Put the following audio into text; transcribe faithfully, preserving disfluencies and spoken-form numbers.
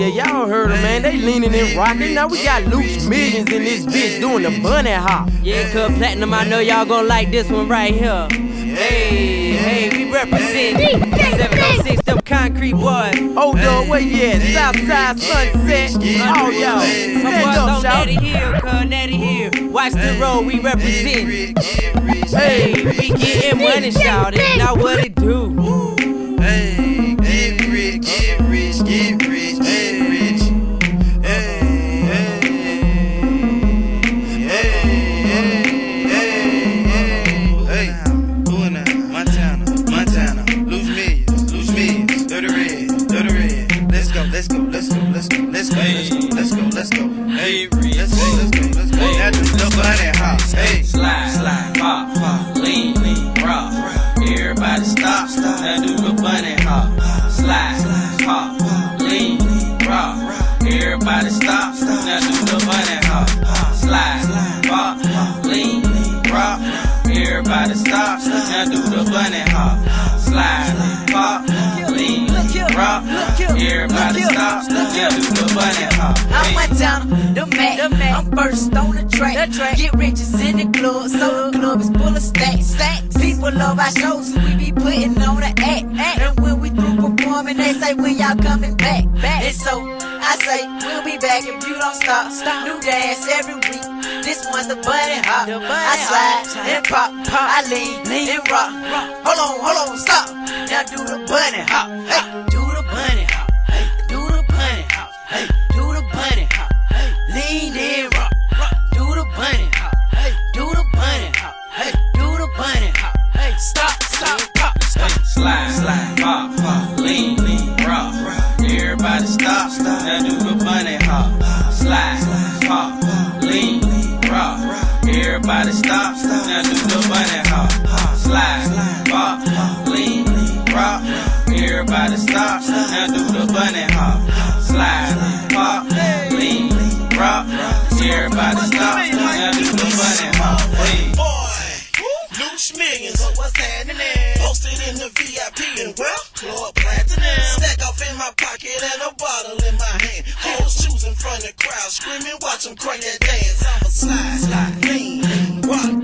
yeah, y'all heard them, man. They leaning and rocking. Now we got loose millions in this bitch doing the bunny hop. Yeah, cuz Platinum, I know y'all gon' like this one right here. Hey, hey, we represent seven oh six, them concrete boys. Hold on, where you at? Southside Sunset. Oh, y'all. My Stand boys up, on shout. Natty Hill, cuz Natty Hill. Watch the road, we represent. Hey, We getting money, shout it. Now what it do? Hey, get rich, get rich, get rich, get rich. Hey, hey, hey, hey, hey, hey. Doing that, Montana, Montana. Lose millions, lose millions. Dirty red, dirty red. Let's go, let's go, let's go, let's go, let's go, let's go, let's go. Hey, let's go, let's go, let's go. Now do the bunny hop. Hey, Slide, slide, pop, pop, lean, lean, rock, rock. Everybody stop, stop. Now do the bunny hop. Slide, pop, lean, rock, rock. Everybody stop, stop. Now do the bunny hop. Slide, pop, lean, rock, rock. Everybody stop, stop. Now do the bunny hop. Slide, pop, lean, rock, rock. Everybody stop, stop. Now do the bunny hop. I'm Montana, the Mac. The Mac. I'm first on the track. The track. Get riches in the club, so the club is full of stacks. stacks. People love our shows, so we be putting on the act. act. And when we through performing, they say, when y'all coming back? back. And so I say, we'll be back if you don't stop. stop. New dance every week. This one's the bunny hop. The bunny I slide hop. and pop, pop. I lean, lean and rock. rock. Hold on, hold on, stop. Now do the bunny hop. Hey, do the bunny hop. Hey, do the bunny hop. Hey, do the bunny hop. Hey, lean and rock. rock. Do the bunny hop. Hey, do the bunny hop. Hey, do the bunny hop. Hey, stop, stop, pop, stop. Slide, slide, pop, pop, lean, lean, rock, rock. Everybody stop, stop. Now do the bunny hop. Slide, pop, lean, rock, rock. Everybody stop, stop. Now do the bunny hop. Slide, pop, lean, rock, rock. Everybody stop, stop. Now do the bunny hop. Slide, pop, lean, rock, rock. Everybody stop, stop. Now do the bunny hop. Hey. loose millions. But what's happening? Posted in the V I P and well, Club Platinum. Stack off in my pocket and a bottle in my hand. Hoes shoes in front of the crowd, screaming, watch them crank that dance. I'ma slide, slide, lean, rock.